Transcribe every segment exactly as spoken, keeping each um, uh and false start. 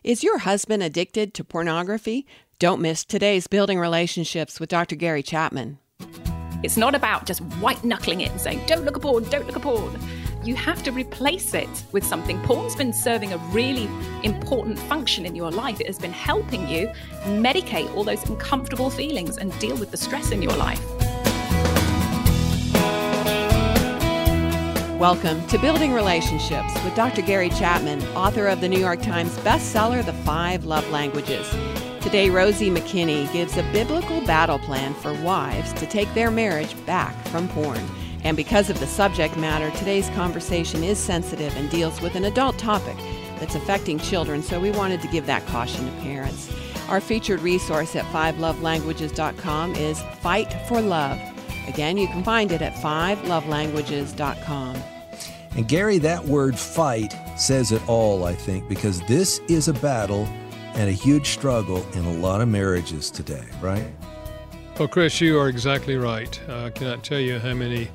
Is your husband addicted to pornography? Don't miss today's Building Relationships with Doctor Gary Chapman. It's not about just white-knuckling it and saying, don't look at porn, don't look at porn. You have to replace it with something. Porn's been serving a really important function in your life. It has been helping you medicate all those uncomfortable feelings and deal with the stress in your life. Welcome to Building Relationships with Doctor Gary Chapman, author of the New York Times bestseller, The Five Love Languages. Today, Rosie McKinney gives a biblical battle plan for wives to take their marriage back from porn. And because of the subject matter, today's conversation is sensitive and deals with an adult topic that's affecting children, so we wanted to give that caution to parents. Our featured resource at five love languages dot com is Fight for Love. Again, you can find it at five love languages dot com. And Gary, that word fight says it all, I think, because this is a battle and a huge struggle in a lot of marriages today, right? Well, Chris, you are exactly right. I cannot tell you how many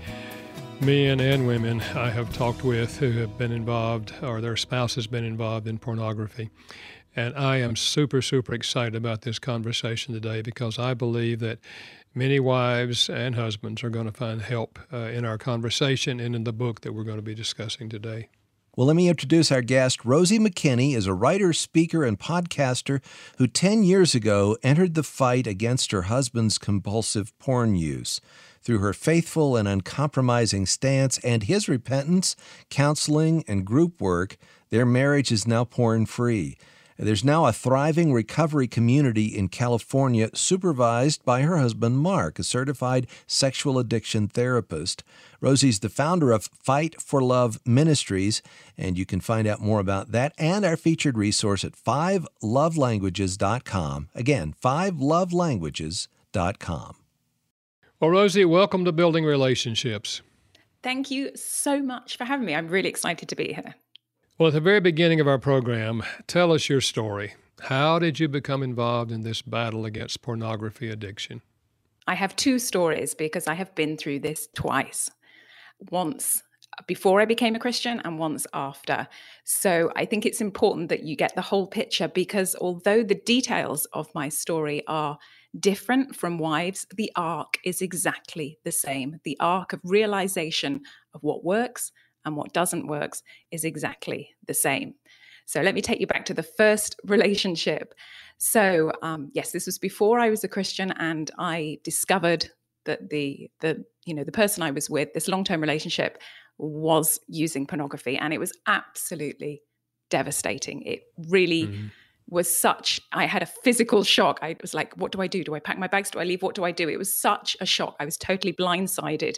men and women I have talked with who have been involved or their spouse has been involved in pornography. And I am super, super excited about this conversation today because I believe that many wives and husbands are going to find help uh, in our conversation and in the book that we're going to be discussing today. Well, let me introduce our guest. Rosie McKinney is a writer, speaker, and podcaster who ten years ago entered the fight against her husband's compulsive porn use. Through her faithful and uncompromising stance and his repentance, counseling, and group work, their marriage is now porn-free. There's now a thriving recovery community in California supervised by her husband, Mark, a certified sexual addiction therapist. Rosie's the founder of Fight for Love Ministries, and you can find out more about that and our featured resource at five love languages dot com. Again, five love languages dot com. Well, Rosie, welcome to Building Relationships. Thank you so much for having me. I'm really excited to be here. Well, at the very beginning of our program, tell us your story. How did you become involved in this battle against pornography addiction? I have two stories because I have been through this twice. Once before I became a Christian and once after. So I think it's important that you get the whole picture because although the details of my story are different from wives, the arc is exactly the same. The arc of realization of what works and what doesn't work is exactly the same. So let me take you back to the first relationship. So um, yes, this was before I was a Christian, and I discovered that the the you know the person I was with, this long-term relationship, was using pornography, and it was absolutely devastating. It really mm-hmm. was such. I had a physical shock. I was like, "What do I do? Do I pack my bags? Do I leave? What do I do?" It was such a shock. I was totally blindsided,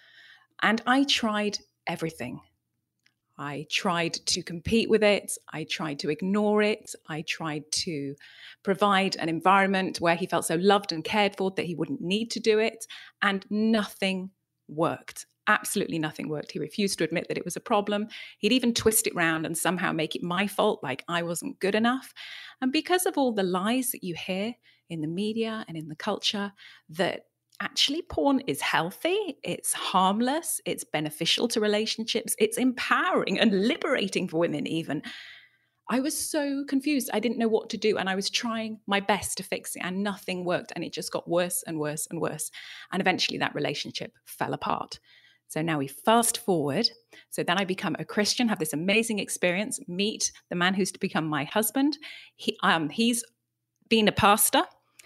and I tried everything. I tried to compete with it. I tried to ignore it. I tried to provide an environment where he felt so loved and cared for that he wouldn't need to do it. And nothing worked. Absolutely nothing worked. He refused to admit that it was a problem. He'd even twist it round and somehow make it my fault, like I wasn't good enough. And because of all the lies that you hear in the media and in the culture that actually porn is healthy, it's harmless, it's beneficial to relationships, it's empowering and liberating for women even. I was so confused. I didn't know what to do, and I was trying my best to fix it, and nothing worked, and it just got worse and worse and worse. And eventually that relationship fell apart. So now we fast forward. So then I become a Christian, have this amazing experience, meet the man who's to become my husband. He, um, he's been a pastor.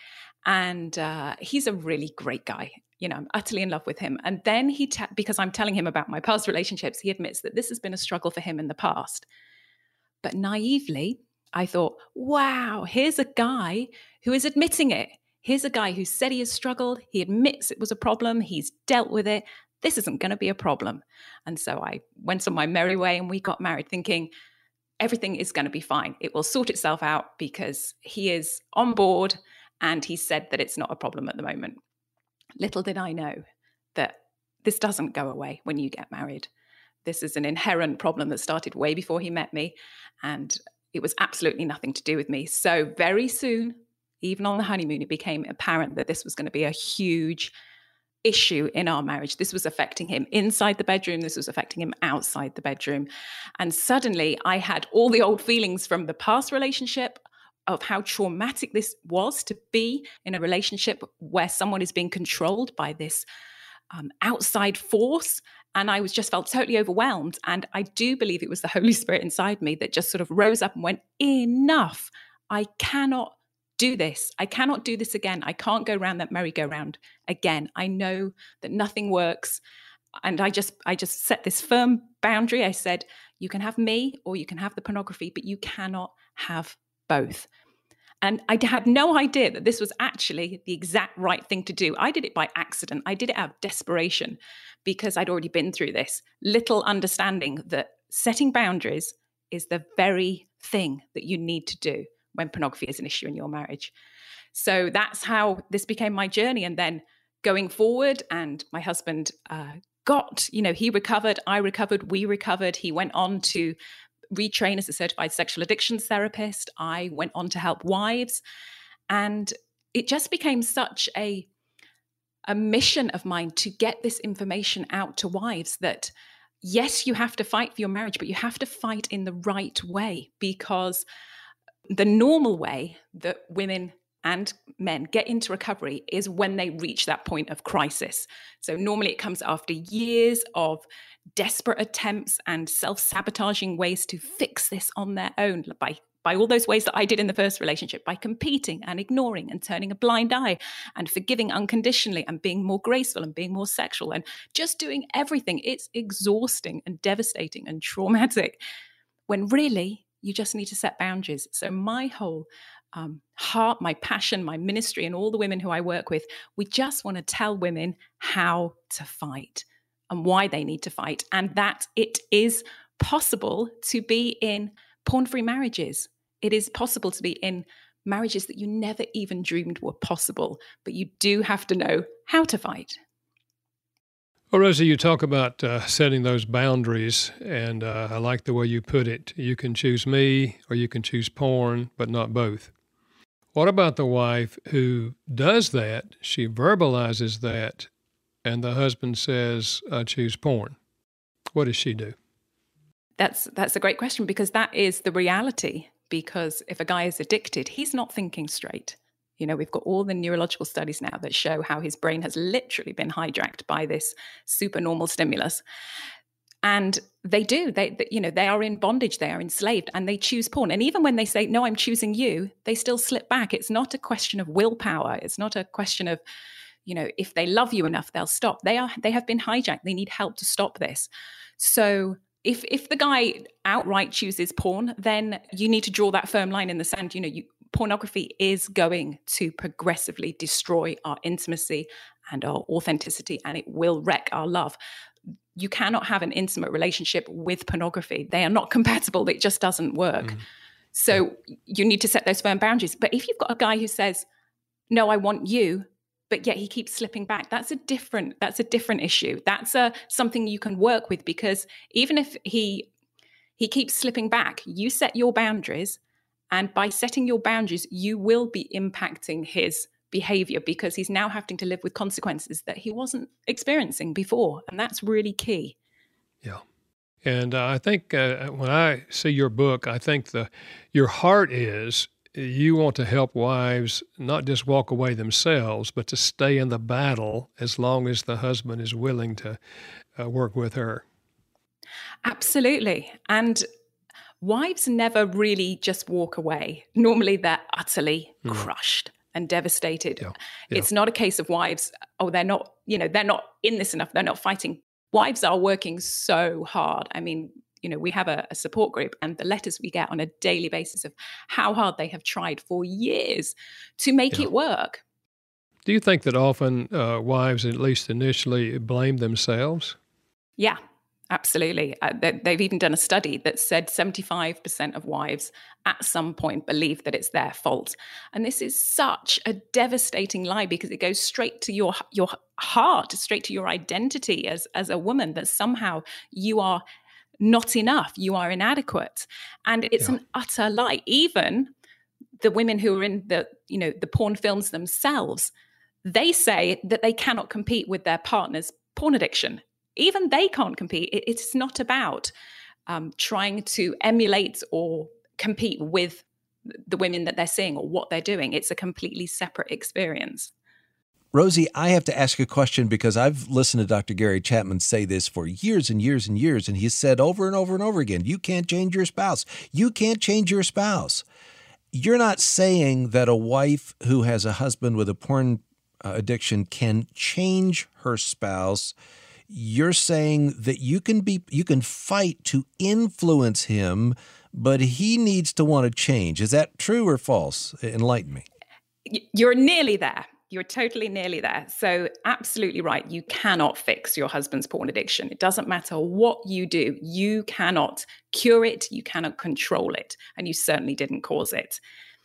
And uh, he's a really great guy. You know, I'm utterly in love with him. And then he, te- because I'm telling him about my past relationships, he admits that this has been a struggle for him in the past. But naively, I thought, wow, here's a guy who is admitting it. Here's a guy who said he has struggled. He admits it was a problem. He's dealt with it. This isn't going to be a problem. And so I went on my merry way and we got married thinking everything is going to be fine. It will sort itself out because he is on board. And he said that it's not a problem at the moment. Little did I know that this doesn't go away when you get married. This is an inherent problem that started way before he met me, and it was absolutely nothing to do with me. So very soon, even on the honeymoon, it became apparent that this was going to be a huge issue in our marriage. This was affecting him inside the bedroom. This was affecting him outside the bedroom. And suddenly I had all the old feelings from the past relationship of how traumatic this was to be in a relationship where someone is being controlled by this um, outside force. And I was just felt totally overwhelmed. And I do believe it was the Holy Spirit inside me that just sort of rose up and went, enough. I cannot do this. I cannot do this again. I can't go round that merry-go-round again. I know that nothing works. And I just, I just set this firm boundary. I said, you can have me or you can have the pornography, but you cannot have both. And I had no idea that this was actually the exact right thing to do. I did it by accident. I did it out of desperation because I'd already been through this, little understanding that setting boundaries is the very thing that you need to do when pornography is an issue in your marriage. So that's how this became my journey. And then going forward, and my husband uh, got, you know, he recovered, I recovered, we recovered. He went on to retrain as a certified sexual addictions therapist. I went on to help wives. And it just became such a, a mission of mine to get this information out to wives that, yes, you have to fight for your marriage, but you have to fight in the right way, because the normal way that women and men get into recovery is when they reach that point of crisis. So normally it comes after years of desperate attempts and self-sabotaging ways to fix this on their own by, by all those ways that I did in the first relationship, by competing and ignoring and turning a blind eye and forgiving unconditionally and being more graceful and being more sexual and just doing everything. It's exhausting and devastating and traumatic when really you just need to set boundaries. So my whole um, heart, my passion, my ministry, and all the women who I work with, we just want to tell women how to fight and why they need to fight, and that it is possible to be in porn-free marriages. It is possible to be in marriages that you never even dreamed were possible, but you do have to know how to fight. Well, Rosie, you talk about uh, setting those boundaries, and uh, I like the way you put it. You can choose me or you can choose porn, but not both. What about the wife who does that? She verbalizes that, and the husband says, I choose porn. What does she do? That's that's a great question, because that is the reality. Because if a guy is addicted, he's not thinking straight. You know, we've got all the neurological studies now that show how his brain has literally been hijacked by this supernormal stimulus. And they do, they, they, you know, they are in bondage, they are enslaved, and they choose porn. And even when they say, no, I'm choosing you, they still slip back. It's not a question of willpower. It's not a question of, you know, if they love you enough, they'll stop. They are, they have been hijacked. They need help to stop this. So if if the guy outright chooses porn, then you need to draw that firm line in the sand. You know, you, pornography is going to progressively destroy our intimacy and our authenticity, and it will wreck our love. You cannot have an intimate relationship with pornography. They are not compatible. It just doesn't work. Mm. So you need to set those firm boundaries. But if you've got a guy who says, no, I want you, but yet he keeps slipping back, that's a different, that's a different issue. That's a, something you can work with, because even if he he keeps slipping back, you set your boundaries. And by setting your boundaries, you will be impacting his behavior, because he's now having to live with consequences that he wasn't experiencing before. And that's really key. Yeah. And uh, I think uh, when I see your book, I think the your heart is you want to help wives not just walk away themselves, but to stay in the battle as long as the husband is willing to uh, work with her. Absolutely. And wives never really just walk away. Normally they're utterly mm. crushed and devastated. Yeah. Yeah. It's not a case of wives, oh, they're not, you know, they're not in this enough. They're not fighting. Wives are working so hard. I mean, you know, we have a, a support group, and the letters we get on a daily basis of how hard they have tried for years to make yeah. it work. Do you think that often uh, wives, at least initially, blame themselves? Yeah. Absolutely. Uh, they, they've even done a study that said seventy-five percent of wives at some point believe that it's their fault. And this is such a devastating lie, because it goes straight to your your heart, straight to your identity as, as a woman, that somehow you are not enough, you are inadequate. And it's yeah. an utter lie. Even the women who are in the, you know, the porn films themselves, they say that they cannot compete with their partner's porn addiction. Even they can't compete. It, it's not about um, trying to emulate or compete with the women that they're seeing or what they're doing. It's a completely separate experience. Rosie, I have to ask a question because I've listened to Doctor Gary Chapman say this for years and years and years, and he's said over and over and over again, you can't change your spouse. You can't change your spouse. You're not saying that a wife who has a husband with a porn uh, addiction can change her spouse. You're saying that you can be, you can fight to influence him, but he needs to want to change. Is that true or false? Enlighten me. You're nearly there. You're totally nearly there. So absolutely right. You cannot fix your husband's porn addiction. It doesn't matter what you do. You cannot cure it. You cannot control it. And you certainly didn't cause it.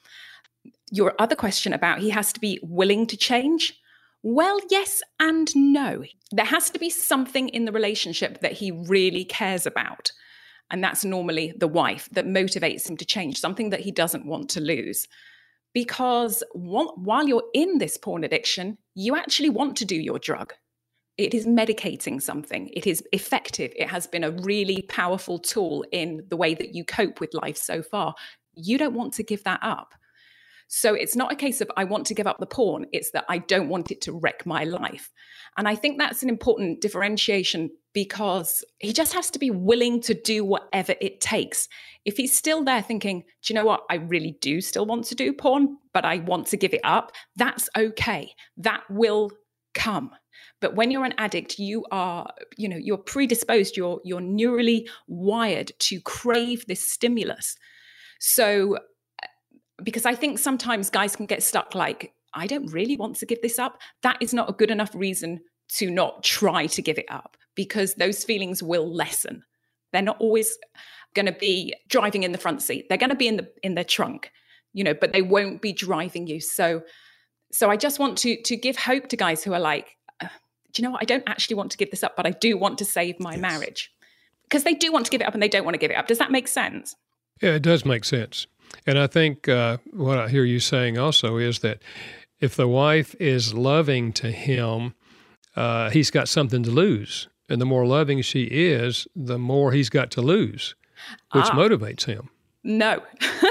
Your other question about he has to be willing to change. Well, yes and no. There has to be something in the relationship that he really cares about. And that's normally the wife that motivates him to change, something that he doesn't want to lose. Because while you're in this porn addiction, you actually want to do your drug. It is medicating something. It is effective. It has been a really powerful tool in the way that you cope with life so far. You don't want to give that up. So it's not a case of I want to give up the porn. It's that I don't want it to wreck my life. And I think that's an important differentiation because he just has to be willing to do whatever it takes. If he's still there thinking, do you know what? I really do still want to do porn, but I want to give it up. That's okay. That will come. But when you're an addict, you are, you know, you're predisposed, you're, you're neurally wired to crave this stimulus. So because I think sometimes guys can get stuck like, I don't really want to give this up. That is not a good enough reason to not try to give it up because those feelings will lessen. They're not always going to be driving in the front seat. They're going to be in the in their trunk, you know, but they won't be driving you. So, so I just want to to give hope to guys who are like, uh, do you know what? I don't actually want to give this up, but I do want to save my yes. marriage because they do want to give it up and they don't want to give it up. Does that make sense? Yeah, it does make sense. And I think uh, what I hear you saying also is that if the wife is loving to him, uh, he's got something to lose. And the more loving she is, the more he's got to lose, which ah, motivates him. No.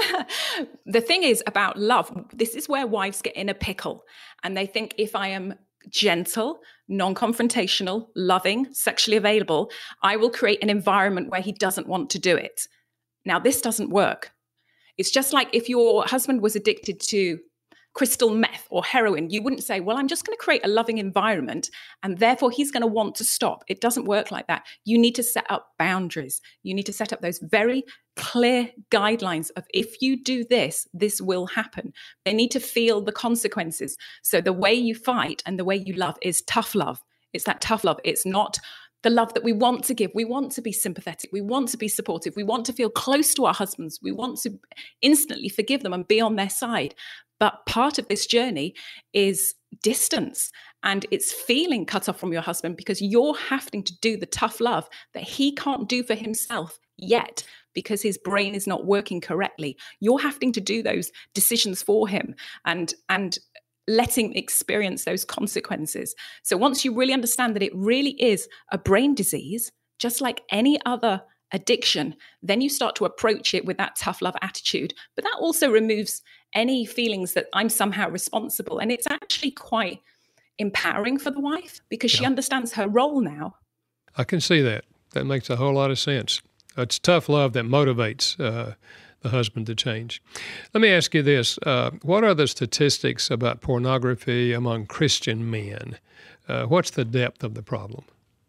The thing is about love, this is where wives get in a pickle. And they think if I am gentle, non-confrontational, loving, sexually available, I will create an environment where he doesn't want to do it. Now, this doesn't work. It's just like if your husband was addicted to crystal meth or heroin, you wouldn't say, well, I'm just going to create a loving environment and therefore he's going to want to stop. It doesn't work like that. You need to set up boundaries. You need to set up those very clear guidelines of if you do this, this will happen. They need to feel the consequences. So the way you fight and the way you love is tough love. It's that tough love. It's not the love that we want to give. We want to be sympathetic. We want to be supportive. We want to feel close to our husbands. We want to instantly forgive them and be on their side. But part of this journey is distance and it's feeling cut off from your husband because you're having to do the tough love that he can't do for himself yet because his brain is not working correctly. You're having to do those decisions for him and, and, letting him experience those consequences. So once you really understand that it really is a brain disease, just like any other addiction, then you start to approach it with that tough love attitude. But that also removes any feelings that I'm somehow responsible. And it's actually quite empowering for the wife because yeah. she understands her role now. I can see that. That makes a whole lot of sense. It's tough love that motivates uh, the husband to change. Let me ask you this. Uh, what are the statistics about pornography among Christian men? Uh, what's the depth of the problem?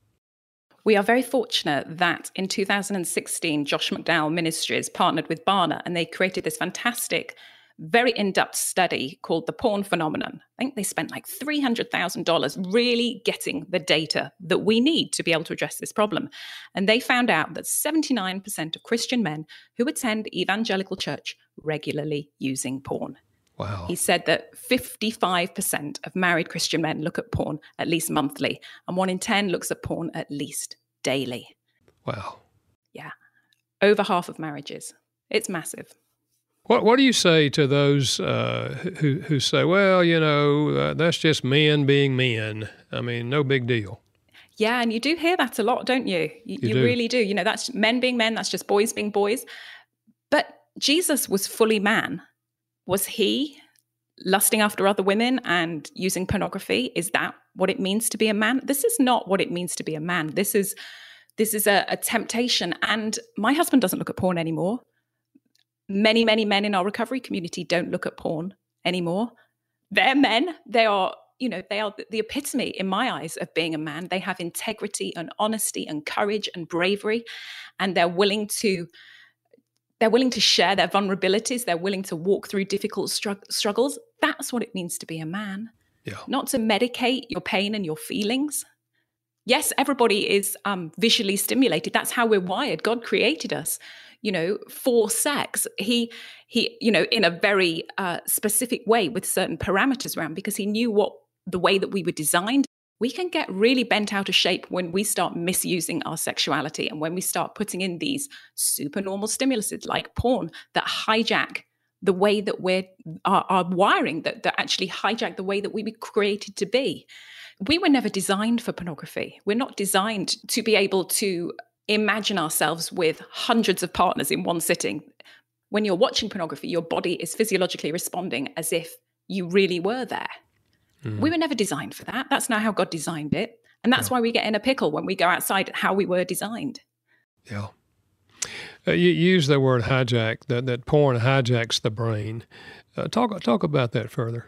We are very fortunate that in two thousand sixteen, Josh McDowell Ministries partnered with Barna and they created this fantastic, very in-depth study called The Porn Phenomenon. I think they spent like three hundred thousand dollars really getting the data that we need to be able to address this problem. And they found out that seventy-nine percent of Christian men who attend evangelical church regularly using porn. Wow. He said that fifty-five percent of married Christian men look at porn at least monthly, and one in ten looks at porn at least daily. Wow. Yeah. Over half of marriages. It's massive. What What do you say to those uh, who who say, well, you know, uh, that's just men being men? I mean, no big deal. Yeah, and you do hear that a lot, don't you? You, You you do. really do. You know, that's men being men, that's just boys being boys. But Jesus was fully man. Was he lusting after other women and using pornography? Is that what it means to be a man? This is not what it means to be a man. This is this is a, a temptation. And my husband doesn't look at porn anymore. Many, many men in our recovery community don't look at porn anymore. They're men. They are, you know, they are the epitome in my eyes of being a man. They have integrity and honesty and courage and bravery, and they're willing to they're willing to share their vulnerabilities. They're willing to walk through difficult strugg- struggles. That's what it means to be a man. Yeah. Not to medicate your pain and your feelings. Yes, everybody is um, visually stimulated. That's how we're wired. God created us, you know, for sex. He, he, you know, in a very uh, specific way with certain parameters around, because he knew what the way that we were designed. We can get really bent out of shape when we start misusing our sexuality and when we start putting in these supernormal stimuluses like porn that hijack the way that we're our, our wiring, that, that actually hijack the way that we were created to be. We were never designed for pornography. We're not designed to be able to imagine ourselves with hundreds of partners in one sitting. When you're watching pornography, your body is physiologically responding as if you really were there. Mm. We were never designed for that. That's not how God designed it. And that's yeah. why we get in a pickle when we go outside at how we were designed. Yeah. Uh, you use the word hijack, that, that porn hijacks the brain. Uh, talk, talk about that further.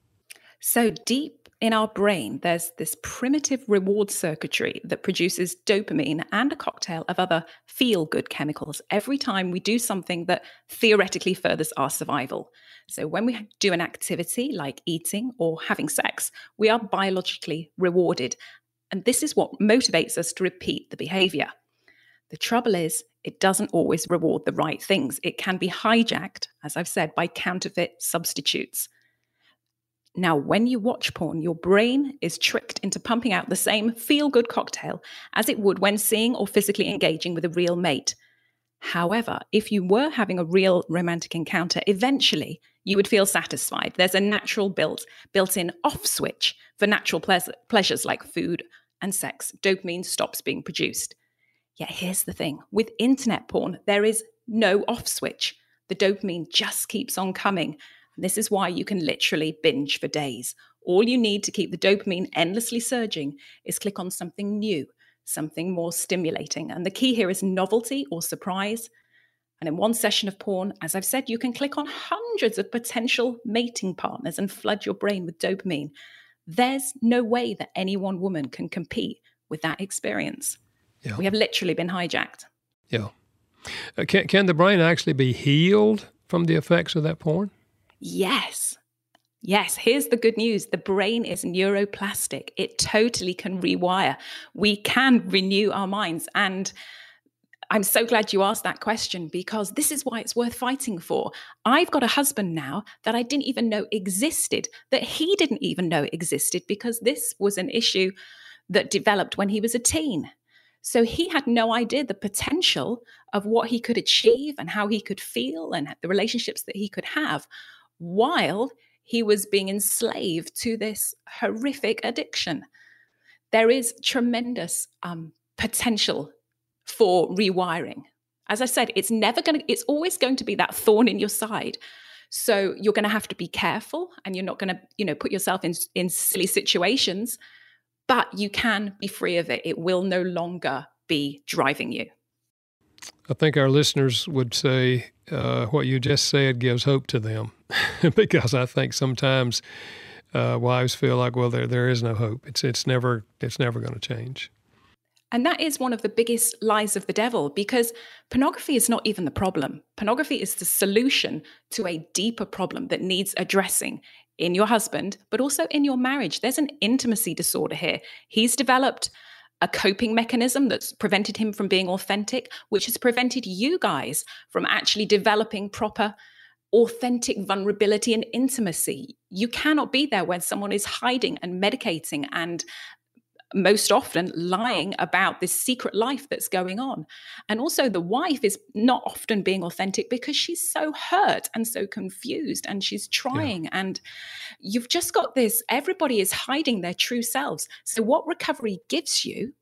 So deep in our brain, there's this primitive reward circuitry that produces dopamine and a cocktail of other feel-good chemicals every time we do something that theoretically furthers our survival. So when we do an activity like eating or having sex, we are biologically rewarded. And this is what motivates us to repeat the behavior. The trouble is, it doesn't always reward the right things. It can be hijacked, as I've said, by counterfeit substitutes. Now, when you watch porn, your brain is tricked into pumping out the same feel-good cocktail as it would when seeing or physically engaging with a real mate. However, if you were having a real romantic encounter, eventually you would feel satisfied. There's a natural built, built-in off switch for natural ple- pleasures like food and sex. Dopamine stops being produced. Yet here's the thing. With internet porn, there is no off switch. The dopamine just keeps on coming. And this is why you can literally binge for days. All you need to keep the dopamine endlessly surging is click on something new, something more stimulating. And the key here is novelty or surprise. And in one session of porn, as I've said, you can click on hundreds of potential mating partners and flood your brain with dopamine. There's no way that any one woman can compete with that experience. Yeah. We have literally been hijacked. Yeah. Uh, can, can the brain actually be healed from the effects of that porn? Yes. Yes. Here's the good news. The brain is neuroplastic. It totally can rewire. We can renew our minds. And I'm so glad you asked that question, because this is why it's worth fighting for. I've got a husband now that I didn't even know existed, that he didn't even know existed, because this was an issue that developed when he was a teen. So he had no idea the potential of what he could achieve and how he could feel and the relationships that he could have, while he was being enslaved to this horrific addiction. There is tremendous um, potential for rewiring. As I said, it's never going to, it's always going to be that thorn in your side. So you're going to have to be careful, and you're not going to, you know, put yourself in, in silly situations, but you can be free of it. It will no longer be driving you. I think our listeners would say uh, what you just said gives hope to them, because I think sometimes uh, wives feel like, well, there there is no hope. It's it's never it's never going to change. And that is one of the biggest lies of the devil, because pornography is not even the problem. Pornography is the solution to a deeper problem that needs addressing in your husband, but also in your marriage. There's an intimacy disorder here. He's developed a coping mechanism that's prevented him from being authentic, which has prevented you guys from actually developing proper, authentic vulnerability and intimacy. You cannot be there when someone is hiding and medicating and most often lying about this secret life that's going on. And also the wife is not often being authentic because she's so hurt and so confused and she's trying. Yeah. And you've just got this, everybody is hiding their true selves. So what recovery gives you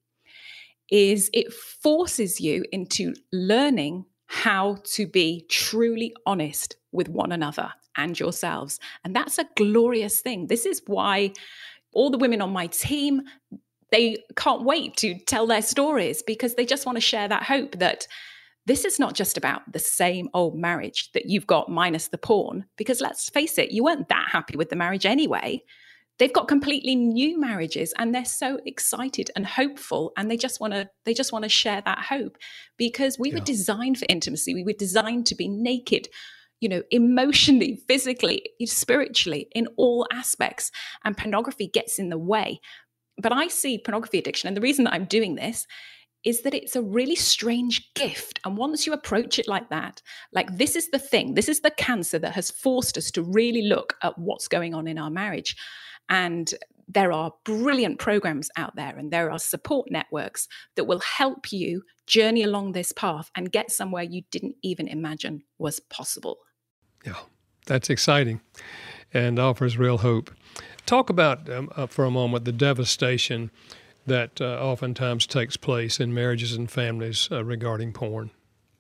is it forces you into learning how to be truly honest with one another and yourselves. And that's a glorious thing. This is why all the women on my team, they can't wait to tell their stories because they just want to share that hope that this is not just about the same old marriage that you've got minus the porn. Because let's face it, you weren't that happy with the marriage anyway. They've got completely new marriages and they're so excited and hopeful, and they just want to they just want to share that hope because we yeah. were designed for intimacy. We were designed to be naked, you know, emotionally, physically, spiritually, in all aspects, and pornography gets in the way. But I see pornography addiction, and the reason that I'm doing this is that it's a really strange gift. And once you approach it like that, like this is the thing, this is the cancer that has forced us to really look at what's going on in our marriage. And there are brilliant programs out there and there are support networks that will help you journey along this path and get somewhere you didn't even imagine was possible. Yeah, that's exciting and offers real hope. Talk about, um, uh, for a moment, the devastation that uh, oftentimes takes place in marriages and families uh, regarding porn.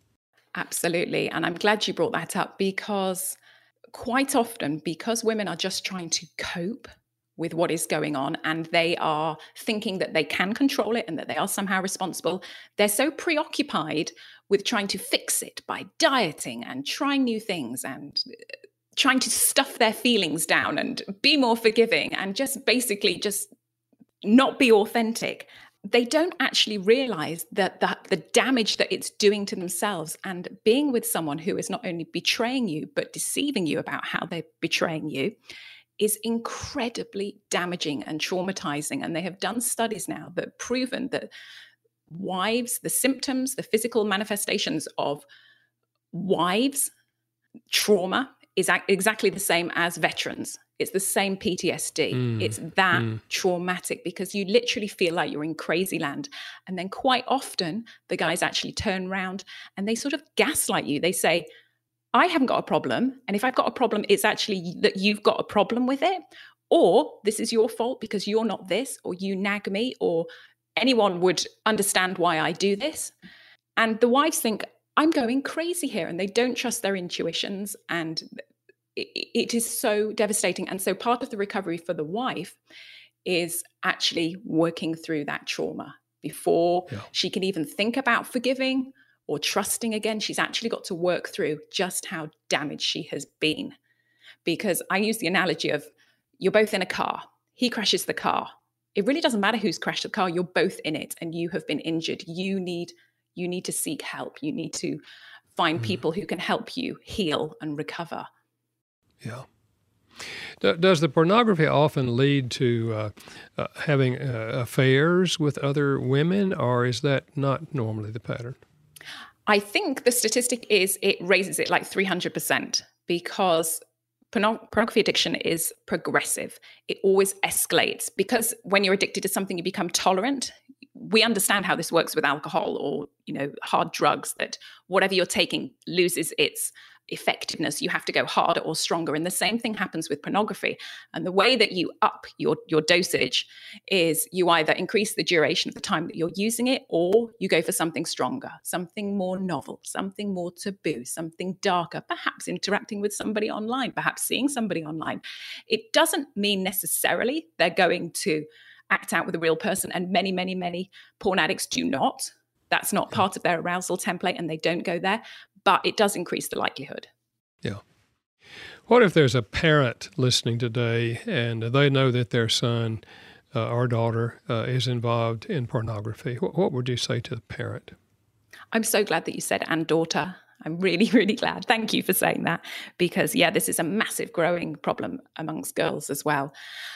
Absolutely. And I'm glad you brought that up because quite often, because women are just trying to cope with what is going on and they are thinking that they can control it and that they are somehow responsible, they're so preoccupied with trying to fix it by dieting and trying new things and trying to stuff their feelings down and be more forgiving and just basically just not be authentic. They don't actually realize that, that the damage that it's doing to themselves, and being with someone who is not only betraying you, but deceiving you about how they're betraying you is incredibly damaging and traumatizing. And they have done studies now that have proven that wives, the symptoms, the physical manifestations of wives' trauma is exactly the same as veterans. It's the same P T S D. Mm, it's that mm. traumatic because you literally feel like you're in crazy land. And then quite often the guys actually turn around and they sort of gaslight you. They say, I haven't got a problem. And if I've got a problem, it's actually that you've got a problem with it. Or this is your fault because you're not this, or you nag me, or anyone would understand why I do this. And the wives think, I'm going crazy here. And they don't trust their intuitions. And it, it is so devastating. And so part of the recovery for the wife is actually working through that trauma before yeah. she can even think about forgiving or trusting again. She's actually got to work through just how damaged she has been. Because I use the analogy of you're both in a car. He crashes the car. It really doesn't matter who's crashed the car. You're both in it and you have been injured. You need You need to seek help. You need to find mm. people who can help you heal and recover. Yeah. Does the pornography often lead to uh, uh, having uh, affairs with other women, or is that not normally the pattern? I think the statistic is it raises it like three hundred percent because porno- pornography addiction is progressive. It always escalates because when you're addicted to something, you become tolerant. We understand how this works with alcohol or, you know, hard drugs, that whatever you're taking loses its effectiveness. You have to go harder or stronger. And the same thing happens with pornography. And the way that you up your, your dosage is you either increase the duration of the time that you're using it, or you go for something stronger, something more novel, something more taboo, something darker, perhaps interacting with somebody online, perhaps seeing somebody online. It doesn't mean necessarily they're going to act out with a real person. And many, many, many porn addicts do not. That's not part of their arousal template and they don't go there, but it does increase the likelihood. Yeah. What if there's a parent listening today and they know that their son uh, or daughter uh, is involved in pornography? What, what would you say to the parent? I'm so glad that you said and daughter. I'm really, really glad. Thank you for saying that because, yeah, this is a massive growing problem amongst girls as well.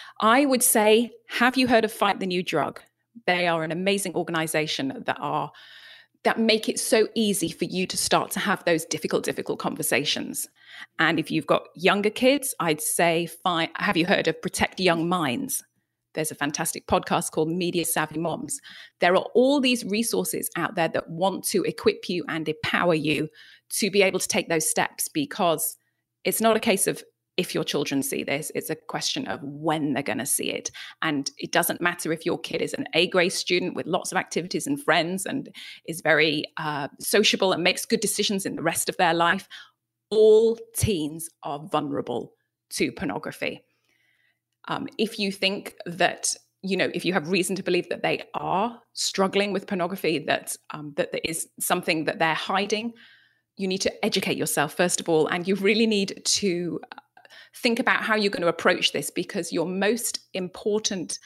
I would say, have you heard of Fight the New Drug? They are an amazing organization that are that make it so easy for you to start to have those difficult, difficult conversations. And if you've got younger kids, I'd say, fine. Have you heard of Protect Young Minds? There's a fantastic podcast called Media Savvy Moms. There are all these resources out there that want to equip you and empower you to be able to take those steps, because it's not a case of if your children see this, it's a question of when they're going to see it. And it doesn't matter if your kid is an A-grade student with lots of activities and friends and is very uh, sociable and makes good decisions in the rest of their life. All teens are vulnerable to pornography. Um, if you think that, you know, if you have reason to believe that they are struggling with pornography, that um, that there is something that they're hiding, you need to educate yourself, first of all, and you really need to think about how you're going to approach this, because your most important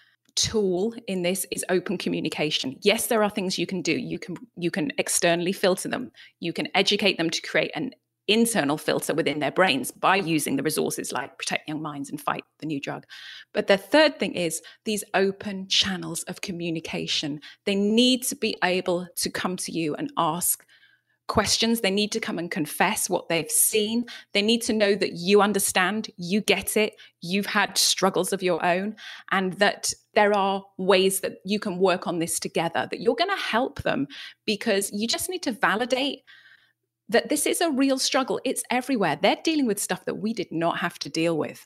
tool in this is open communication. Yes, there are things you can do. You can you can externally filter them. You can educate them to create an internal filter within their brains by using the resources like Protect Young Minds and Fight the New Drug. But the third thing is these open channels of communication. They need to be able to come to you and ask questions. They need to come and confess what they've seen. They need to know that you understand, you get it, you've had struggles of your own, and that there are ways that you can work on this together, that you're going to help them, because you just need to validate that this is a real struggle. It's everywhere. They're dealing with stuff that we did not have to deal with.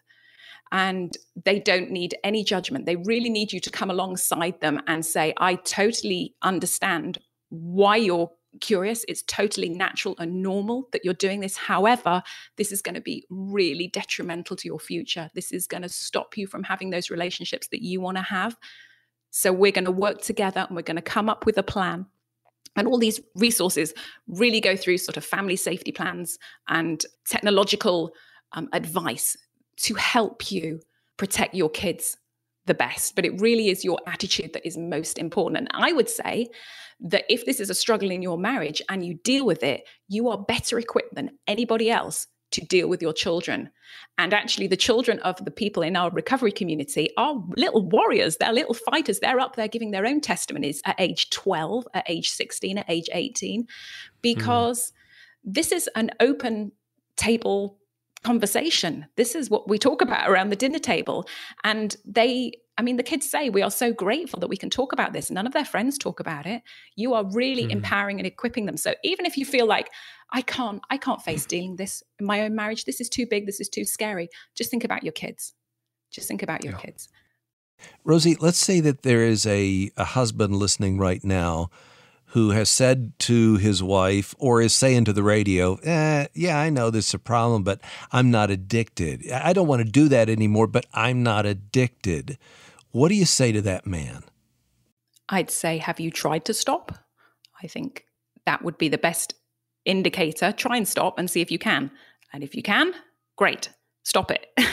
And they don't need any judgment. They really need you to come alongside them and say, I totally understand why you're curious. It's totally natural and normal that you're doing this. However, this is going to be really detrimental to your future. This is going to stop you from having those relationships that you want to have. So we're going to work together and we're going to come up with a plan. And all these resources really go through sort of family safety plans and technological um, advice to help you protect your kids the best. But it really is your attitude that is most important. And I would say that if this is a struggle in your marriage and you deal with it, you are better equipped than anybody else to deal with your children. And actually, the children of the people in our recovery community are little warriors. They're little fighters. They're up there giving their own testimonies at age twelve, at age sixteen, at age eighteen, because mm. this is an open table conversation. This is what we talk about around the dinner table. And they, I mean, the kids say, we are so grateful that we can talk about this. None of their friends talk about it. You are really mm. empowering and equipping them. So even if you feel like, I can't, I can't face dealing this in my own marriage, this is too big, this is too scary, just think about your kids. Just think about your yeah. kids. Rosie, let's say that there is a, a husband listening right now who has said to his wife or is saying to the radio, eh, yeah, I know this is a problem, but I'm not addicted. I don't want to do that anymore, but I'm not addicted. What do you say to that man? I'd say, have you tried to stop? I think that would be the best indicator. Try and stop and see if you can. And if you can, great, stop it. mm.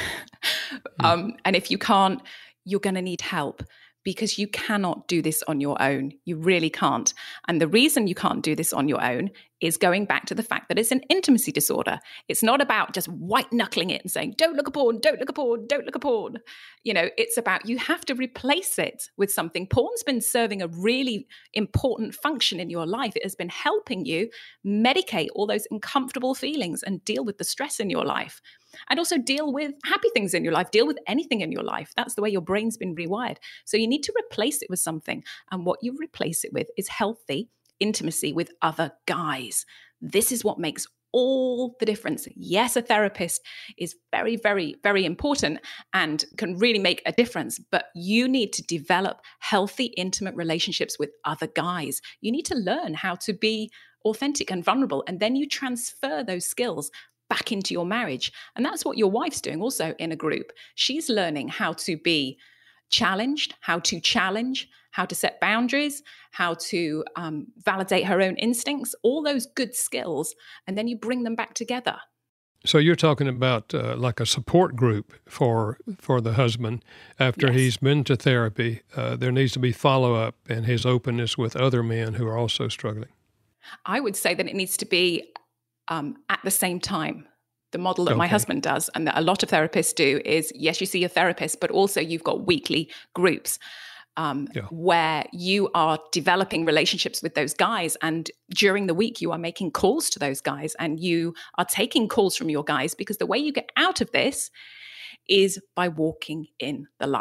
um, and if you can't, you're going to need help, because you cannot do this on your own. You really can't. And the reason you can't do this on your own is going back to the fact that it's an intimacy disorder. It's not about just white knuckling it and saying, don't look at porn, don't look at porn, don't look at porn. You know, it's about, you have to replace it with something. Porn's been serving a really important function in your life. It has been helping you medicate all those uncomfortable feelings and deal with the stress in your life. And also deal with happy things in your life, deal with anything in your life. That's the way your brain's been rewired. So you need to replace it with something. And what you replace it with is healthy intimacy with other guys. This is what makes all the difference. Yes, a therapist is very, very, very important and can really make a difference, but you need to develop healthy, intimate relationships with other guys. You need to learn how to be authentic and vulnerable, and then you transfer those skills back into your marriage. And that's what your wife's doing also in a group. She's learning how to be challenged, how to challenge, how to set boundaries, how to um, validate her own instincts, all those good skills, and then you bring them back together. So you're talking about uh, like a support group for for the husband after yes. he's been to therapy. Uh, there needs to be follow-up and his openness with other men who are also struggling. I would say that it needs to be um, at the same time. The model that okay. my husband does and that a lot of therapists do is, yes, you see a therapist, but also you've got weekly groups um, yeah. where you are developing relationships with those guys. And during the week, you are making calls to those guys and you are taking calls from your guys, because the way you get out of this is by walking in the light.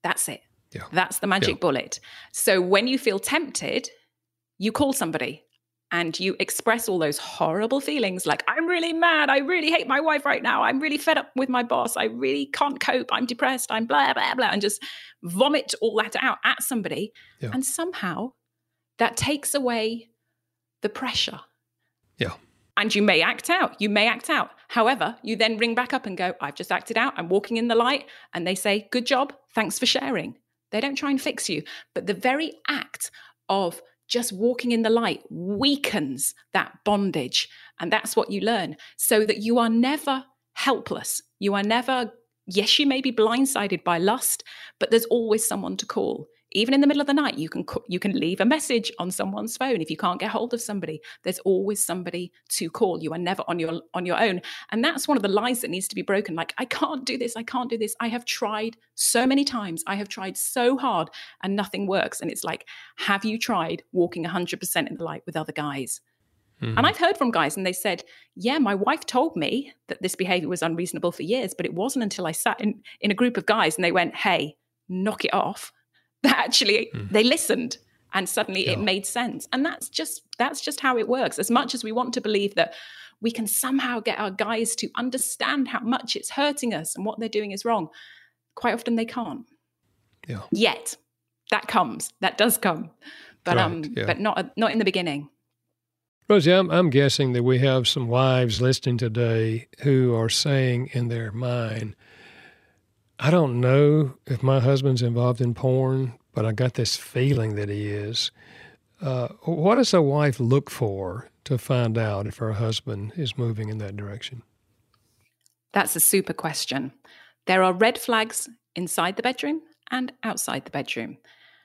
That's it. Yeah. That's the magic Yeah. bullet. So when you feel tempted, you call somebody and you express all those horrible feelings like, I'm really mad. I really hate my wife right now. I'm really fed up with my boss. I really can't cope. I'm depressed. I'm blah, blah, blah. And just vomit all that out at somebody. Yeah. And somehow that takes away the pressure. Yeah. And you may act out. You may act out. However, you then ring back up and go, I've just acted out. I'm walking in the light. And they say, good job. Thanks for sharing. They don't try and fix you. But the very act of just walking in the light weakens that bondage. And that's what you learn. So that you are never helpless. You are never, yes, you may be blindsided by lust, but there's always someone to call. Even in the middle of the night, you can you can leave a message on someone's phone. If you can't get hold of somebody, there's always somebody to call. You are never on your on your own. And that's one of the lies that needs to be broken. Like, I can't do this. I can't do this. I have tried so many times. I have tried so hard and nothing works. And it's like, have you tried walking one hundred percent in the light with other guys? Mm-hmm. And I've heard from guys and they said, yeah, my wife told me that this behavior was unreasonable for years, but it wasn't until I sat in, in a group of guys and they went, hey, knock it off. That actually mm. they listened and suddenly yeah. it made sense. And that's just that's just how it works. As much as we want to believe that we can somehow get our guys to understand how much it's hurting us and what they're doing is wrong, quite often they can't. Yeah. Yet that comes, that does come, but right. um, yeah. but not not in the beginning. Rosie, I'm, I'm guessing that we have some wives listening today who are saying in their mind, I don't know if my husband's involved in porn, but I got this feeling that he is. Uh, what does a wife look for to find out if her husband is moving in that direction? That's a super question. There are red flags inside the bedroom and outside the bedroom.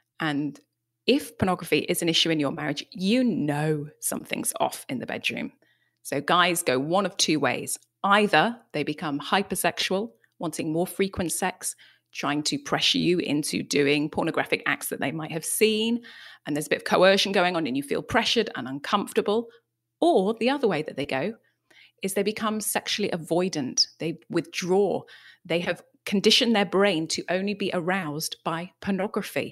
And if pornography is an issue in your marriage, you know something's off in the bedroom. So guys go one of two ways. Either they become hypersexual, wanting more frequent sex, trying to pressure you into doing pornographic acts that they might have seen, and there's a bit of coercion going on and you feel pressured and uncomfortable. Or the other way that they go is they become sexually avoidant. They withdraw. They have conditioned their brain to only be aroused by pornography.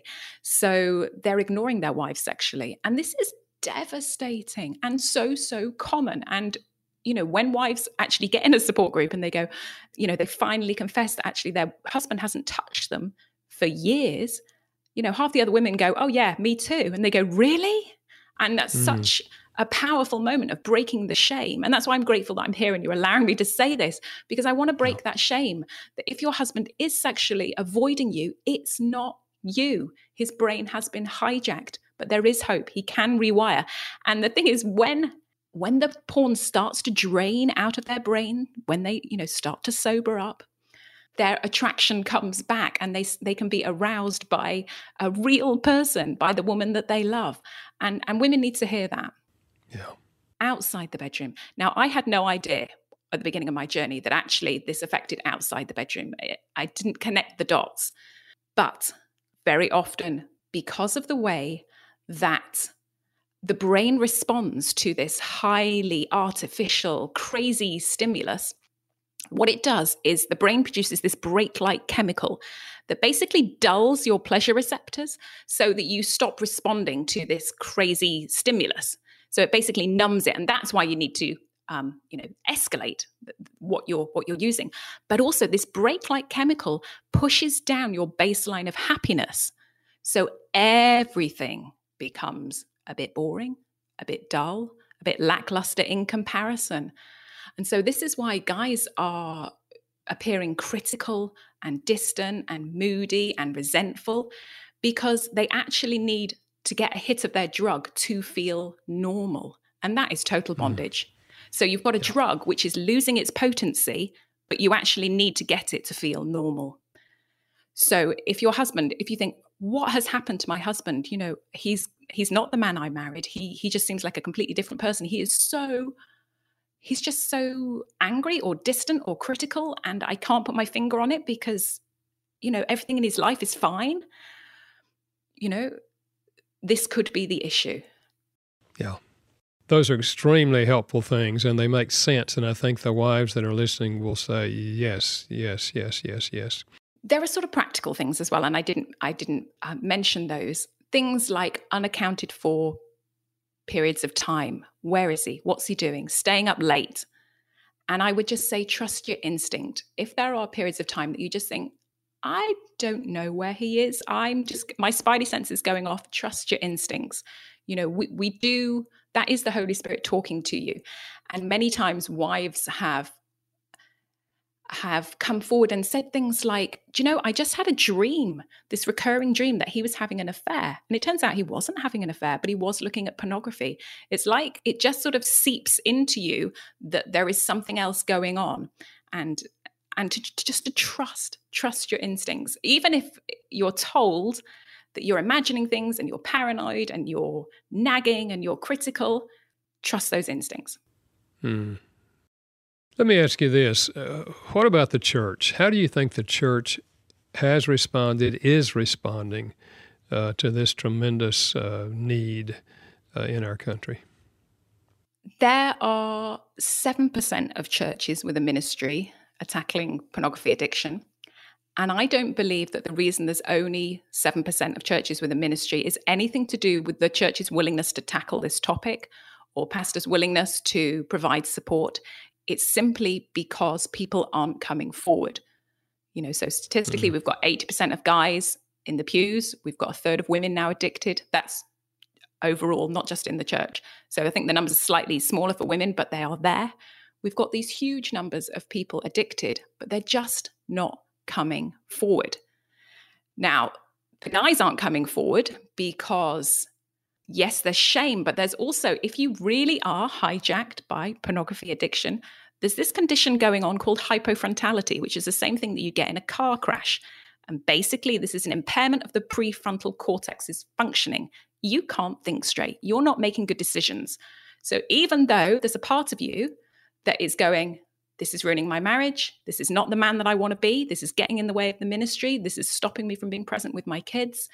So they're ignoring their wives sexually. And this is devastating and so, so common. And you know, when wives actually get in a support group and they go, you know, they finally confess that actually their husband hasn't touched them for years, you know, half the other women go, oh yeah, me too. And they go, really? And that's mm. such a powerful moment of breaking the shame. And that's why I'm grateful that I'm here and you're allowing me to say this, because I want to break yeah. that shame that if your husband is sexually avoiding you, it's not you. His brain has been hijacked, but there is hope. He can rewire. And the thing is, when When the porn starts to drain out of their brain, when they, you know, start to sober up, their attraction comes back and they they can be aroused by a real person, by the woman that they love. And, and women need to hear that. Yeah. Outside the bedroom. Now, I had no idea at the beginning of my journey that actually this affected outside the bedroom. I didn't connect the dots. But very often, because of the way that the brain responds to this highly artificial, crazy stimulus, what it does is the brain produces this brake-like chemical that basically dulls your pleasure receptors so that you stop responding to this crazy stimulus. So it basically numbs it. And that's why you need to um, you know, escalate what you're, what you're using. But also this brake-like chemical pushes down your baseline of happiness. So everything becomes a bit boring, a bit dull, a bit lackluster in comparison. And so this is why guys are appearing critical and distant and moody and resentful, because they actually need to get a hit of their drug to feel normal. And that is total bondage. Mm. So you've got a yeah. drug which is losing its potency, but you actually need to get it to feel normal. So if your husband, if you think, what has happened to my husband? You know, he's he's not the man I married. He he just seems like a completely different person. He is so, he's just so angry or distant or critical, and I can't put my finger on it because, you know, everything in his life is fine. You know, this could be the issue. Yeah. Those are extremely helpful things, and they make sense. And I think the wives that are listening will say, yes, yes, yes, yes, yes. There are sort of practical things as well, and I didn't I didn't uh, mention those. Things like unaccounted for periods of time. Where is he? What's he doing? Staying up late. And I would just say, trust your instinct. If there are periods of time that you just think, I don't know where he is, I'm just, my spidey sense is going off, trust your instincts. You know, we, we do, that is the Holy Spirit talking to you. And many times wives have have come forward and said things like, do you know, I just had a dream, this recurring dream that he was having an affair. And it turns out he wasn't having an affair, but he was looking at pornography. It's like it just sort of seeps into you that there is something else going on. And and to, to just to trust, trust your instincts. Even if you're told that you're imagining things and you're paranoid and you're nagging and you're critical, trust those instincts. Hmm. Let me ask you this. Uh, what about the church? How do you think the church has responded, is responding uh, to this tremendous uh, need uh, in our country? There are seven percent of churches with a ministry are tackling pornography addiction. And I don't believe that the reason there's only seven percent of churches with a ministry is anything to do with the church's willingness to tackle this topic or pastors' willingness to provide support. It's simply because people aren't coming forward. You know, so statistically, mm. we've got eighty percent of guys in the pews. We've got a third of women now addicted. That's overall, not just in the church. So I think the numbers are slightly smaller for women, but they are there. We've got these huge numbers of people addicted, but they're just not coming forward. Now, the guys aren't coming forward because, yes, there's shame, but there's also, if you really are hijacked by pornography addiction, there's this condition going on called hypofrontality, which is the same thing that you get in a car crash. And basically, this is an impairment of the prefrontal cortex's functioning. You can't think straight. You're not making good decisions. So even though there's a part of you that is going, this is ruining my marriage, this is not the man that I want to be, this is getting in the way of the ministry, this is stopping me from being present with my kids.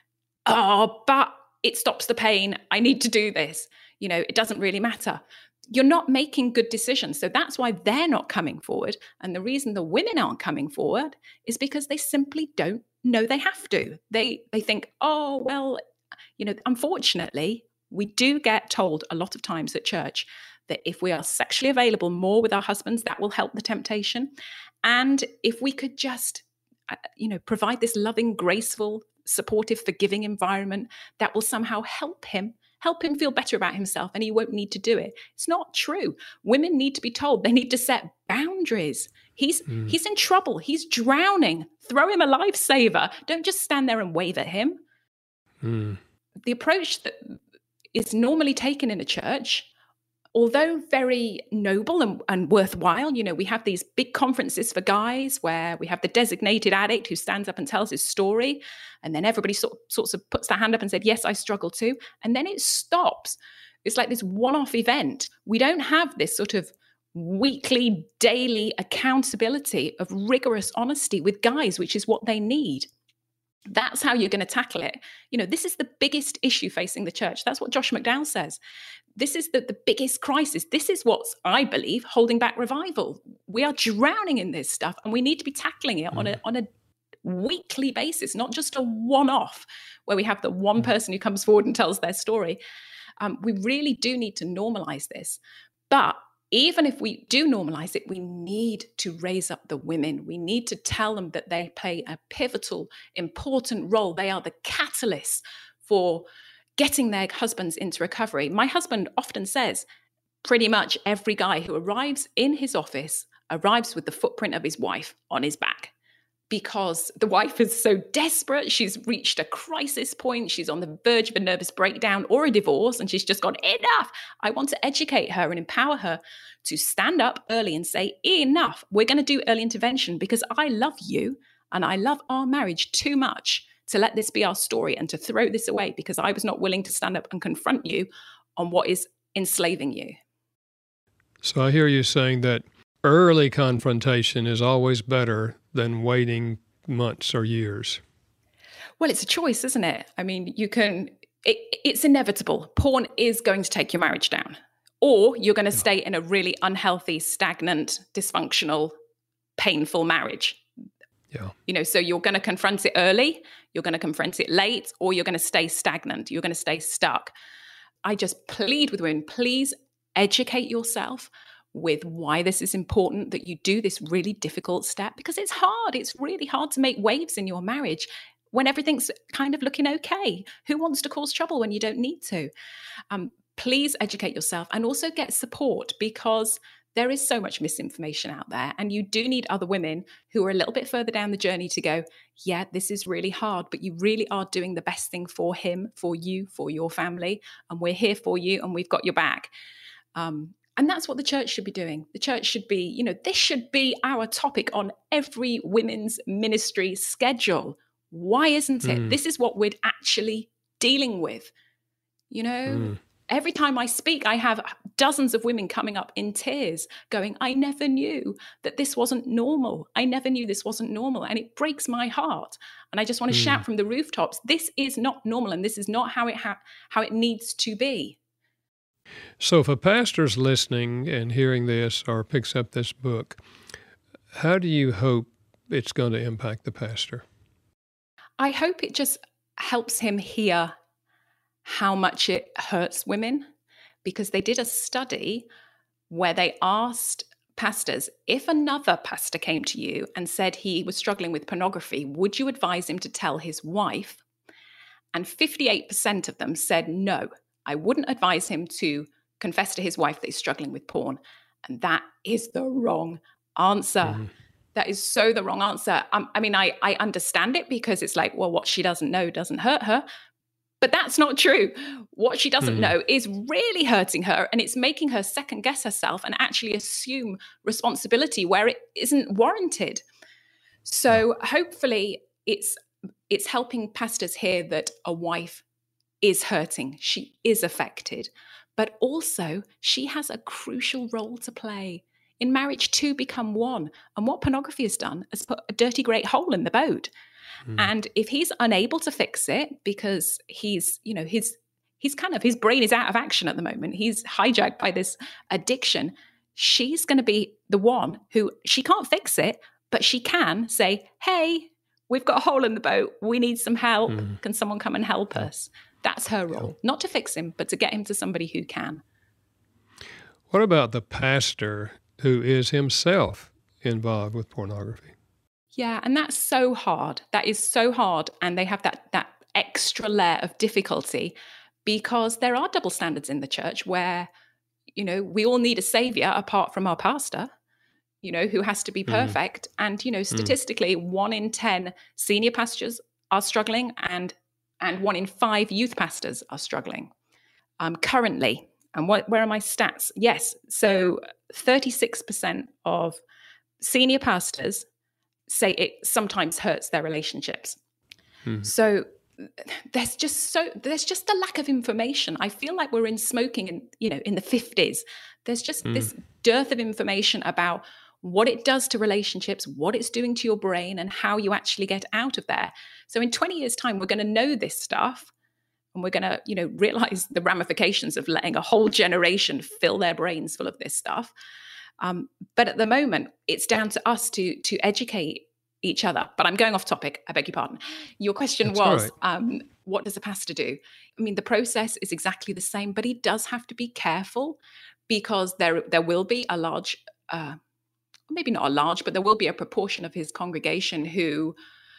Oh, but it stops the pain. I need to do this. You know, it doesn't really matter. You're not making good decisions. So that's why they're not coming forward. And the reason the women aren't coming forward is because they simply don't know they have to. They they think, oh, well, you know, unfortunately, we do get told a lot of times at church that if we are sexually available more with our husbands, that will help the temptation. And if we could just, uh, you know, provide this loving, graceful, supportive, forgiving environment, that will somehow help him, help him feel better about himself, and he won't need to do it. It's not true. Women need to be told. They need to set boundaries. He's mm. he's in trouble. He's drowning. Throw him a lifesaver. Don't just stand there and wave at him. Mm. The approach that is normally taken in a church, although very noble and, and worthwhile, you know, we have these big conferences for guys where we have the designated addict who stands up and tells his story. And then everybody sort, sorts of puts their hand up and said, yes, I struggle too. And then it stops. It's like this one-off event. We don't have this sort of weekly, daily accountability of rigorous honesty with guys, which is what they need. That's how you're going to tackle it. You know, this is the biggest issue facing the church. That's what Josh McDowell says. This is the, the biggest crisis. This is what's, I believe, holding back revival. We are drowning in this stuff, and we need to be tackling it mm. on a on a weekly basis, not just a one-off where we have the one person who comes forward and tells their story. Um, we really do need to normalize this. But even if we do normalize it, we need to raise up the women. We need to tell them that they play a pivotal, important role. They are the catalysts for getting their husbands into recovery. My husband often says pretty much every guy who arrives in his office arrives with the footprint of his wife on his back, because the wife is so desperate. She's reached a crisis point. She's on the verge of a nervous breakdown or a divorce, and she's just gone, enough. I want to educate her and empower her to stand up early and say, enough. We're going to do early intervention because I love you and I love our marriage too much to let this be our story and to throw this away because I was not willing to stand up and confront you on what is enslaving you. So I hear you saying that early confrontation is always better than waiting months or years. Well, it's a choice, isn't it? I mean, you can, it, it's inevitable. Porn is going to take your marriage down, or you're going to stay in a really unhealthy, stagnant, dysfunctional, painful marriage. Yeah. You know, so you're going to confront it early, you're going to confront it late, or you're going to stay stagnant. You're going to stay stuck. I just plead with women, please educate yourself with why this is important, that you do this really difficult step, because it's hard. It's really hard to make waves in your marriage when everything's kind of looking okay. Who wants to cause trouble when you don't need to? Um, please educate yourself and also get support, because there is so much misinformation out there, and you do need other women who are a little bit further down the journey to go, yeah, this is really hard, but you really are doing the best thing for him, for you, for your family, and we're here for you and we've got your back. Um, and that's what the church should be doing. The church should be, you know, this should be our topic on every women's ministry schedule. Why isn't it? Mm. This is what we're actually dealing with, you know? Mm. Every time I speak, I have dozens of women coming up in tears going, I never knew that this wasn't normal. I never knew this wasn't normal. And it breaks my heart. And I just want to mm. shout from the rooftops, this is not normal. And this is not how it ha- how it needs to be. So if a pastor's listening and hearing this or picks up this book, how do you hope it's going to impact the pastor? I hope it just helps him hear how much it hurts women, because they did a study where they asked pastors, if another pastor came to you and said he was struggling with pornography, would you advise him to tell his wife? And fifty-eight percent of them said, no, I wouldn't advise him to confess to his wife that he's struggling with porn. And that is the wrong answer. Mm-hmm. That is so the wrong answer. Um, I mean, I, I understand it, because it's like, well, what she doesn't know doesn't hurt her. But that's not true. What she doesn't mm. know is really hurting her, and it's making her second guess herself and actually assume responsibility where it isn't warranted. So hopefully it's it's helping pastors hear that a wife is hurting, she is affected, but also she has a crucial role to play. In marriage, two become one. And what pornography has done is put a dirty great hole in the boat. Mm. And if he's unable to fix it because he's, you know, his he's kind of, his brain is out of action at the moment. He's hijacked by this addiction. She's going to be the one who, she can't fix it, but she can say, hey, we've got a hole in the boat. We need some help. Mm. Can someone come and help yeah. us? That's her role. Yeah. Not to fix him, but to get him to somebody who can. What about the pastor who is himself involved with pornography? Yeah, and that's so hard. That is so hard. And they have that that extra layer of difficulty, because there are double standards in the church where, you know, we all need a savior apart from our pastor, you know, who has to be perfect. Mm. And, you know, statistically, mm. one in ten senior pastors are struggling, and and one in five youth pastors are struggling um, currently. And what, where are my stats? Yes, so thirty-six percent of senior pastors say it sometimes hurts their relationships. Mm. So there's just so there's just a lack of information. I feel like we're in smoking in, you know, in the fifties. There's just mm. this dearth of information about what it does to relationships, what it's doing to your brain, and how you actually get out of there. So in twenty years' time, we're going to know this stuff, and we're going to, you know, realize the ramifications of letting a whole generation fill their brains full of this stuff. Um, but at the moment, it's down to us to to educate each other. But I'm going off topic. I beg your pardon. Your question That's was, right. um, what does a pastor do? I mean, the process is exactly the same, but he does have to be careful, because there there will be a large, uh, maybe not a large, but there will be a proportion of his congregation who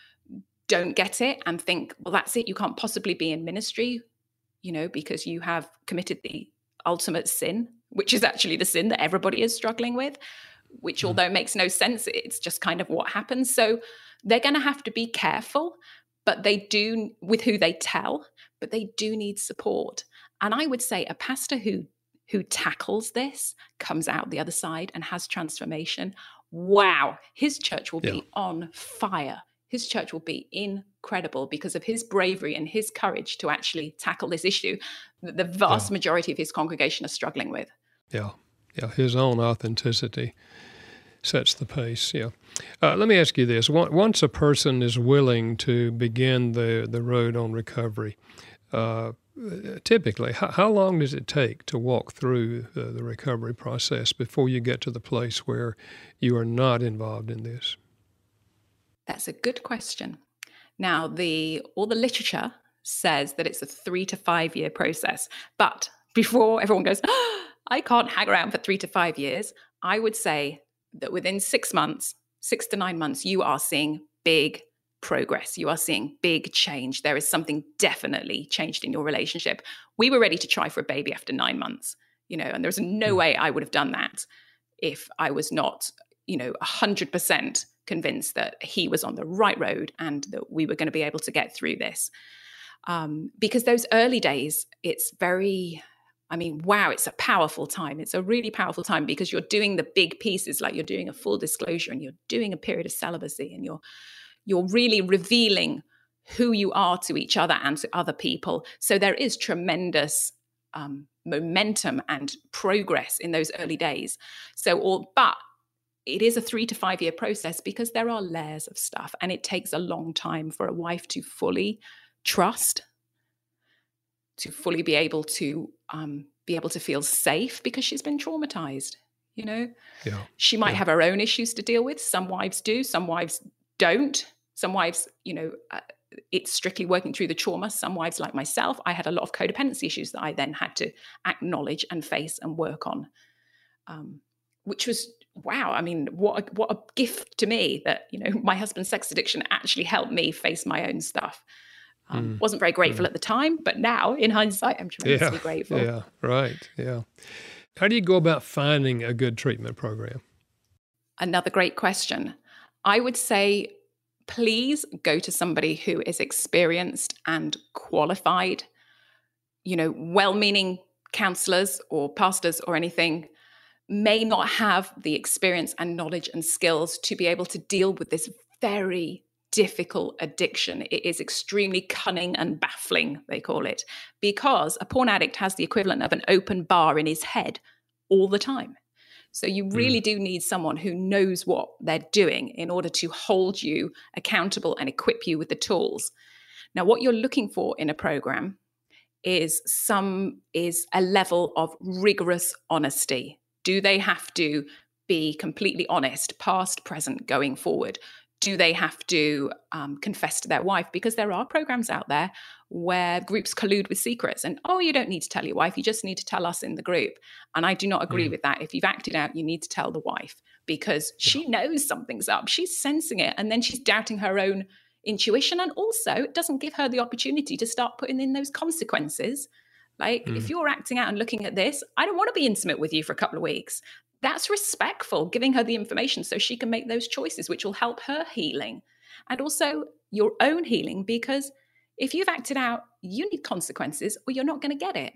don't get it and think, well, that's it. You can't possibly be in ministry, you know, because you have committed the ultimate sin, which is actually the sin that everybody is struggling with, which, although makes no sense, it's just kind of what happens. So they're going to have to be careful, but they do with who they tell, but they do need support. And I would say a pastor who who tackles this, comes out the other side and has transformation, wow, his church will yeah. be on fire. His church will be incredible because of his bravery and his courage to actually tackle this issue that the vast yeah. majority of his congregation are struggling with. Yeah, yeah, his own authenticity sets the pace, yeah. Uh, let me ask you this. Once a person is willing to begin the, the road on recovery, uh, typically, how, how long does it take to walk through the, the recovery process before you get to the place where you are not involved in this? That's a good question. Now, the all the literature says that it's a three to five year process. But before everyone goes, oh, I can't hang around for three to five years, I would say that within six months, six to nine months, you are seeing big progress. You are seeing big change. There is something definitely changed in your relationship. We were ready to try for a baby after nine months, you know, and there's no way I would have done that if I was not, you know, one hundred percent convinced that he was on the right road and that we were going to be able to get through this. Um, because those early days, it's very, I mean, wow, it's a powerful time. It's a really powerful time because you're doing the big pieces, like you're doing a full disclosure and you're doing a period of celibacy and you're you're really revealing who you are to each other and to other people. So there is tremendous um, momentum and progress in those early days. So, all, but it is a three to five year process because there are layers of stuff and it takes a long time for a wife to fully trust, to fully be able to um, be able to feel safe because she's been traumatized, you know? Yeah. She might yeah. have her own issues to deal with. Some wives do, some wives don't. Some wives, you know, uh, it's strictly working through the trauma. Some wives, like myself, I had a lot of codependency issues that I then had to acknowledge and face and work on, um, which was, wow, I mean, what a, what a gift to me that, you know, my husband's sex addiction actually helped me face my own stuff. Um, mm. Wasn't very grateful mm. at the time, but now, in hindsight, I'm tremendously yeah. grateful. Yeah, right, yeah. How do you go about finding a good treatment program? Another great question. I would say, please go to somebody who is experienced and qualified. You know, well-meaning counselors or pastors or anything may not have the experience and knowledge and skills to be able to deal with this very difficult addiction. It is extremely cunning and baffling, they call it, because a porn addict has the equivalent of an open bar in his head all the time. So you really mm. do need someone who knows what they're doing in order to hold you accountable and equip you with the tools. Now, what you're looking for in a program is some is a level of rigorous honesty. Do they have to be completely honest, past, present, going forward? Do they have to um, confess to their wife? Because there are programs out there where groups collude with secrets and, oh, you don't need to tell your wife. You just need to tell us in the group. And I do not agree mm. with that. If you've acted out, you need to tell the wife because she knows something's up. She's sensing it. And then she's doubting her own intuition. And also it doesn't give her the opportunity to start putting in those consequences. Like mm. if you're acting out and looking at this, I don't want to be intimate with you for a couple of weeks. That's respectful, giving her the information so she can make those choices, which will help her healing and also your own healing. Because if you've acted out, you need consequences or you're not going to get it.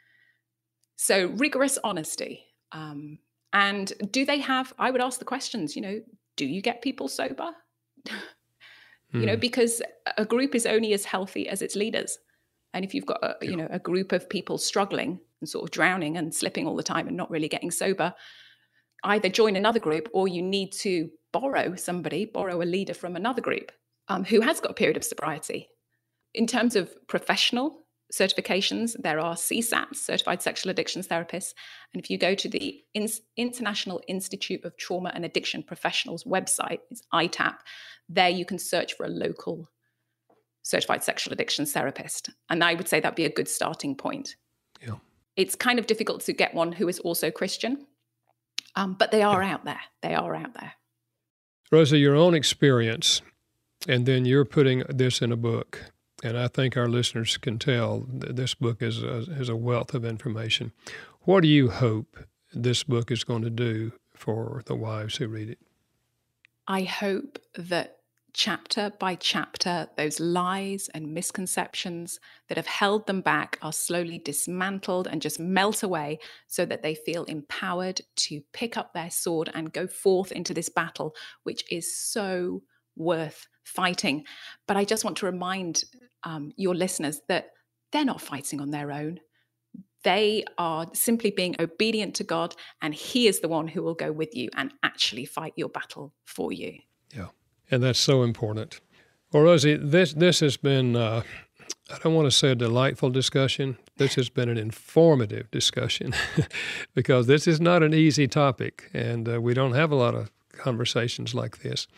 So rigorous honesty. Um, and do they have, I would ask the questions, you know, do you get people sober? mm. You know, because a group is only as healthy as its leaders. And if you've got, a, you know, a group of people struggling and sort of drowning and slipping all the time and not really getting sober, either join another group or you need to borrow somebody, borrow a leader from another group um, who has got a period of sobriety. In terms of professional certifications, there are C SAPs, Certified Sexual Addictions Therapists. And if you go to the In- International Institute of Trauma and Addiction Professionals website, it's I T A P, there you can search for a local Certified Sexual Addictions Therapist. And I would say that'd be a good starting point. Yeah. It's kind of difficult to get one who is also Christian. Um, but they are yeah. out there. They are out there. Rosie, your own experience, and then you're putting this in a book. And I think our listeners can tell that this book is a, is a wealth of information. What do you hope this book is going to do for the wives who read it? I hope that chapter by chapter, those lies and misconceptions that have held them back are slowly dismantled and just melt away so that they feel empowered to pick up their sword and go forth into this battle, which is so worth fighting. But I just want to remind um, your listeners that they're not fighting on their own. They are simply being obedient to God, and He is the one who will go with you and actually fight your battle for you. Yeah. And that's so important. Well, Rosie, this this has been, uh, I don't want to say a delightful discussion. This has been an informative discussion because this is not an easy topic, and uh, we don't have a lot of conversations like this.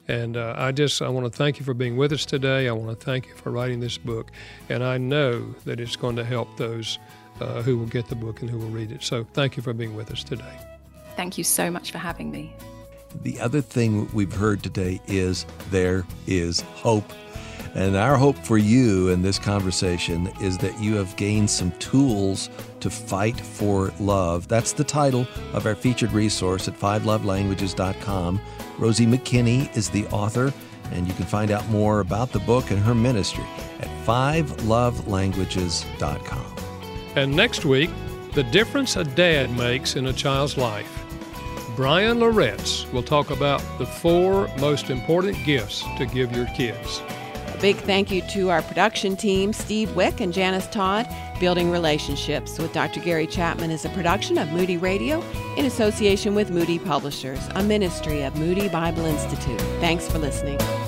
And uh, I just, I want to thank you for being with us today. I want to thank you for writing this book. And I know that it's going to help those uh, who will get the book and who will read it. So thank you for being with us today. Thank you so much for having me. The other thing we've heard today is there is hope. And our hope for you in this conversation is that you have gained some tools to fight for love. That's the title of our featured resource at five love languages dot com. Rosie McKinney is the author, and you can find out more about the book and her ministry at five love languages dot com. And next week, the difference a dad makes in a child's life. Brian Loretz will talk about the four most important gifts to give your kids. Big thank you to our production team, Steve Wick and Janice Todd. Building Relationships with Doctor Gary Chapman is a production of Moody Radio in association with Moody Publishers, a ministry of Moody Bible Institute. Thanks for listening.